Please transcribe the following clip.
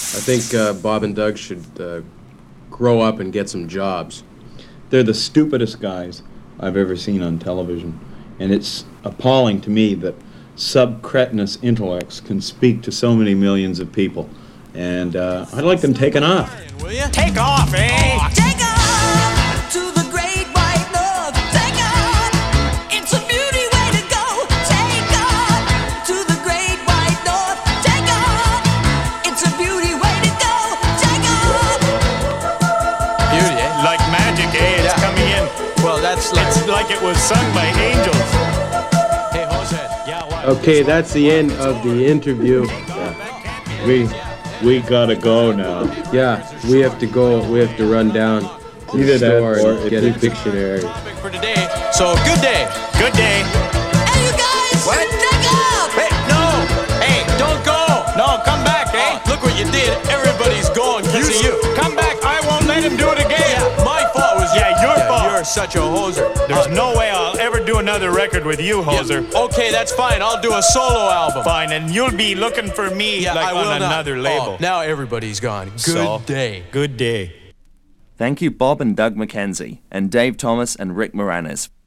I think Bob and Doug should grow up and get some jobs. They're the stupidest guys I've ever seen on television, and it's appalling to me that sub-cretinous intellects can speak to so many millions of people. And I'd like them taken off. Will you? Take off, eh? Take off to the great white north. Take off, it's a beauty way to go. Take off to the great white north. Take off, it's a beauty way to go. Take off. Beauty, eh? Like magic, eh? It's coming in. Well, that's like... It's like it was sung by angels. Hey, Jose. Yeah, what? Okay, that's the end of the interview. We gotta go now. Yeah, we have to go. We have to run down to Either the that store or and get a dictionary. Topic for today. So, good day. Good day. Hey, you guys, What? take off. Hey, no! Hey, don't go! No, come back, eh? Look what you did. Everybody's going because of you. Come back. I won't let him do it again. Yeah, my fault was... Yeah, your fault. You're such a hoser. There's no way I'll ever do another record with you, Hoser. Okay, that's fine. I'll do a solo album. Fine, and you'll be looking for me Yeah, like I will on not. another label. Oh, now everybody's gone. Good So, day. Good day. Thank you, Bob and Doug McKenzie, and Dave Thomas and Rick Moranis